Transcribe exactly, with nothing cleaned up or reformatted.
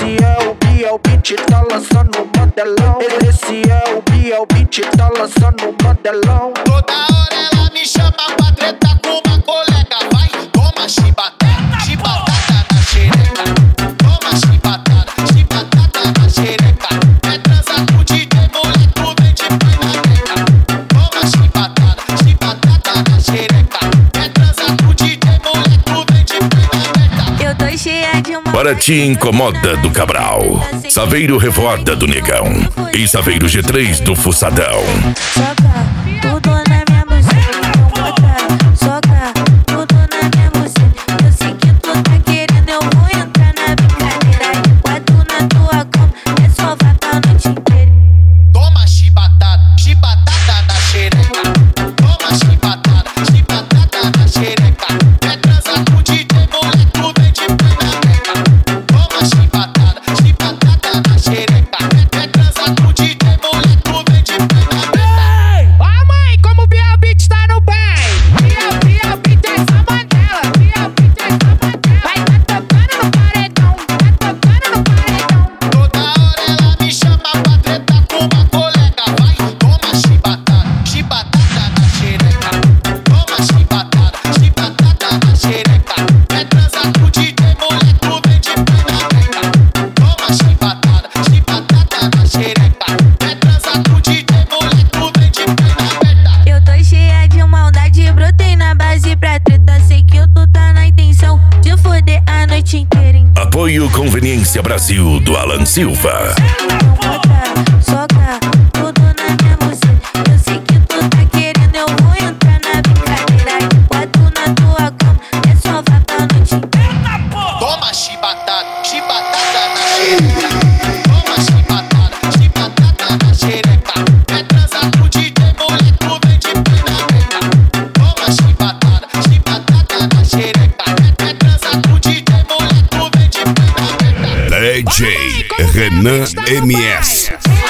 Esse é o Biel Beat, tá lançando um modelão. Esse é o Biel Beat, tá lançando um modelão. Toda hora ela me chama pra tretar com uma colega. Vai, toma chibatada, chibatada na xereca. Toma chibatada, chibatada na xereca. É transa com o D J, mulher, tu vem de pai na beca. Toma chibatada, chibatada na xereca. É transa com o D J, mulher, tu vem de pai na beca. Eu tô cheia de uma... Paraty incomoda do Cabral, Saveiro Revoada do Negão e Saveiro G três do Fuçadão. Soca tudo na minha buceta, bota, soca tudo na minha buceta. Eu sei que tu tá querendo, eu vou entrar na brincadeira. De quatro na tua cama, é só vaca a noite inteira. Toma chibatada, chibatada na xereca. Toma chibatada, chibatada na xereca. É transa com o D J, mulher, tu vem de pai na beca. Toma chibatada, chibatada na xereca. É transa com o D J, mulher, tu vem de pai na beca. Ó mãe, como o Biel Beat tá no bem. Biel, Biel Beat é essa mandela. Biel Beat é essa mandela. Vai tá tocando no paredão, tá tocando no paredão. Toda hora ela me chama pra tretar com uma colega. Vai, toma chibatada, chibatada na xereca. Toma chibatada, chibatada na xereca. É transa com o D J, mulher, tu vem de pai na beca. Toma chibatada, chibatada na xereca. É transa com o D J, mulher, tu vem de pai na beca. Eu tô cheia de maldade, brotei na base pra treta. Sei que tu tá na intenção de foder a noite inteira. Então Apoio Conveniência Brasil do Alan Silva. bota, soca tudo na minha buceta. Eu sei que tu tá querendo, eu vou entrar na brincadeira. De quatro na tua cama, é só vaca a noite inteira. Toma chibatada, chibatada na xereca. Toma chibatada, chibatada na xereca. É transa com o D J, mulher, tu vem de pai na beca. Toma chibatada, chibatada na xereca. É transa com o D J, mulher, tu vem de pai na beca. D J Renan M S.